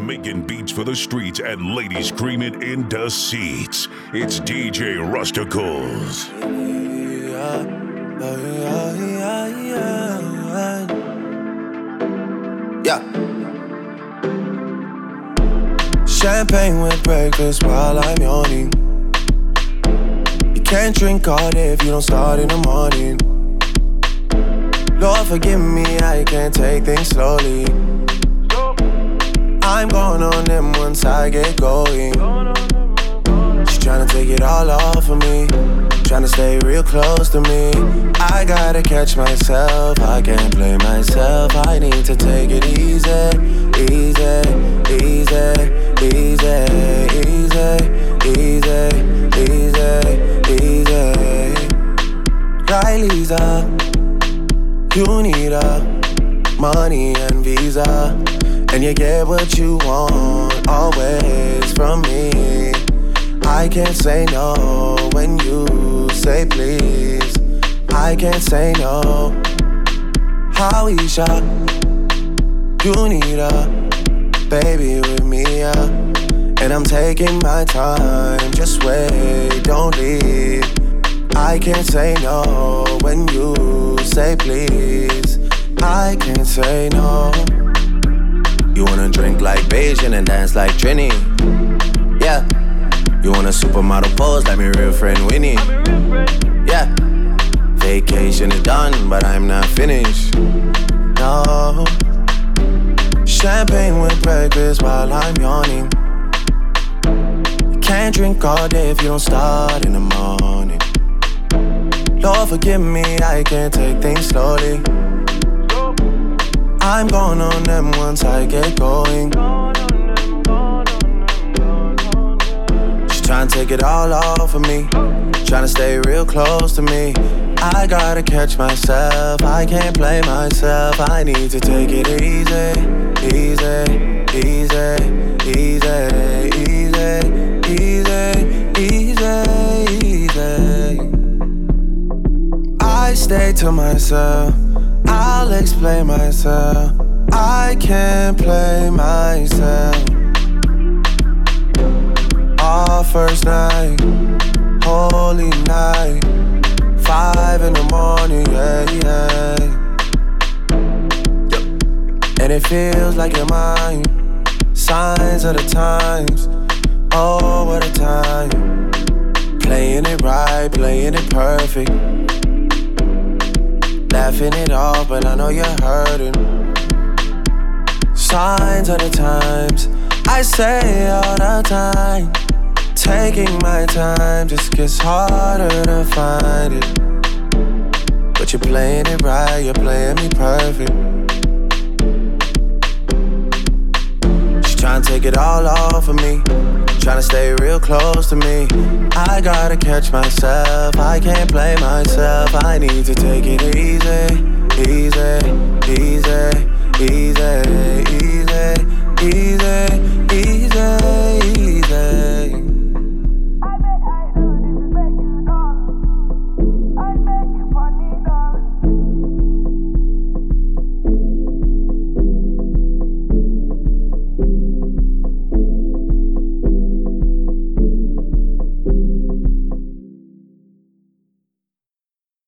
making beats for the streets and ladies screaming in the seats. It's DJ Rusticles. Yeah. Champagne with breakfast while I'm yawning. You can't drink all day if you don't start in the morning. Lord forgive me, I can't take things slowly. I'm going on them once I get going. She's tryna take it all off of me, tryna stay real close to me. I gotta catch myself, I can't play myself. I need to take it easy, easy, easy, easy, easy, easy, easy, easy. Right, Lisa, you need money and visa, and you get what you want always from me. I can't say no when you say please. I can't say no. Howeisha, you need a baby with me, and I'm taking my time. Just wait, don't leave. I can't say no when you say please. I can't say no. You wanna drink like Beijing and dance like Trini? Yeah. You want a supermodel pose like my real friend Winnie? Yeah. Vacation is done, but I'm not finished. No. Champagne with breakfast while I'm yawning. You can't drink all day if you don't start in the morning. Lord forgive me, I can't take things slowly. I'm going on them once I get going. She's trying to take it all off of me, trying to stay real close to me. I gotta catch myself, I can't play myself. I need to take it easy, easy, easy, easy, easy, easy, easy. I stay to myself, I'll explain myself. I can't play myself. Our first night, holy night, 5 in the morning, yeah, yeah. And it feels like you're mine. Signs of the times, oh, what a time. Playing it right, playing it perfect. Laughing it off, but I know you're hurting. Signs of the times, I say all the time. Taking my time just gets harder to find it. But you're playing it right, you're playing me perfect. She's trying to take it all off of me, trying to stay real close to me. I gotta catch myself, I can't play myself. I need to take it easy,